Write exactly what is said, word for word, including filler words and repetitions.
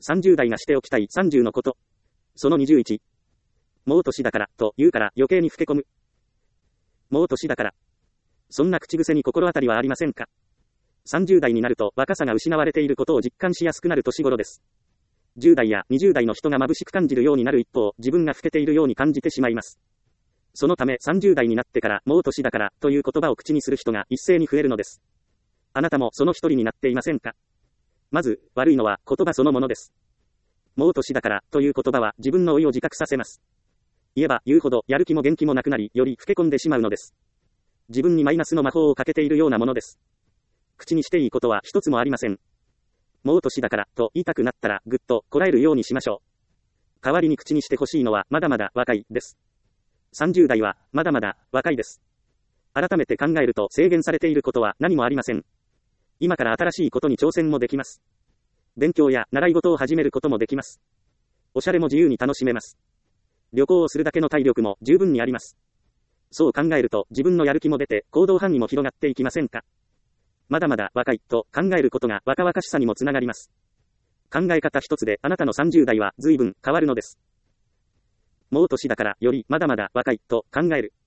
さんじゅう代がしておきたいさんじゅうのこと。そのにじゅういち。もう年だから、と言うから余計に老け込む。もう年だから。そんな口癖に心当たりはありませんか？さんじゅう代になると若さが失われていることを実感しやすくなる年頃です。じゅう代やにじゅう代の人が眩しく感じるようになる一方、自分が老けているように感じてしまいます。そのためさんじゅう代になってからもう年だからという言葉を口にする人が一斉に増えるのです。あなたもその一人になっていませんか？まず、悪いのは言葉そのものです。もう年だからという言葉は自分の老いを自覚させます。言えば言うほどやる気も元気もなくなり、より老け込んでしまうのです。自分にマイナスの魔法をかけているようなものです。口にしていいことは一つもありません。もう年だからと言いたくなったらぐっとこらえるようにしましょう。代わりに口にしてほしいのはまだまだ若いです。さんじゅう代はまだまだ若いです。改めて考えると制限されていることは何もありません。今から新しいことに挑戦もできます。勉強や習い事を始めることもできます。おしゃれも自由に楽しめます。旅行をするだけの体力も十分にあります。そう考えると自分のやる気も出て行動範囲も広がっていきませんか？まだまだ若いと考えることが若々しさにもつながります。考え方一つであなたのさんじゅう代は随分変わるのです。もう年だからよりまだまだ若いと考える。